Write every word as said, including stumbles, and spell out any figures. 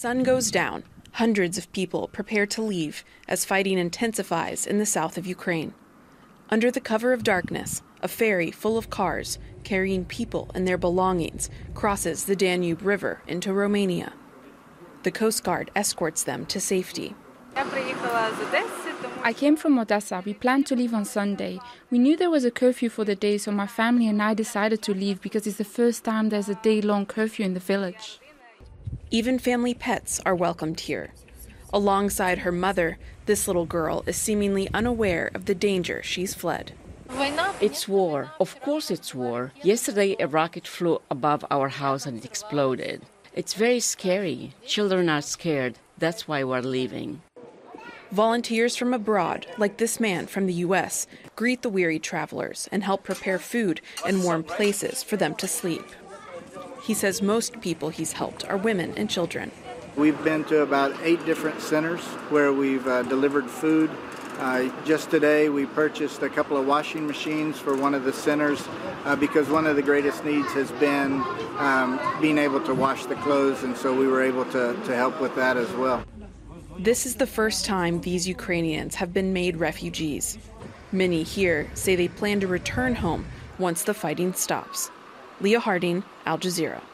Sun goes down. Hundreds of people prepare to leave as fighting intensifies in the south of Ukraine. Under the cover of darkness, a ferry full of cars carrying people and their belongings crosses the Danube River into Romania. The Coast Guard escorts them to safety. I came from Odessa. We planned to leave on Sunday. We knew there was a curfew for the day, so my family and I decided to leave because it's the first time there's a day-long curfew in the village. Even family pets are welcomed here. Alongside her mother, this little girl is seemingly unaware of the danger she's fled. It's war. Of course it's war. Yesterday a rocket flew above our house and it exploded. It's very scary. Children are scared. That's why we're leaving. Volunteers from abroad, like this man from the U S, greet the weary travelers and help prepare food and warm places for them to sleep. He says most people he's helped are women and children. We've been to about eight different centers where we've uh, delivered food. Uh, just today we purchased a couple of washing machines for one of the centers uh, because one of the greatest needs has been um, being able to wash the clothes, and so we were able to, to help with that as well. This is the first time these Ukrainians have been made refugees. Many here say they plan to return home once the fighting stops. Leah Harding, Al Jazeera.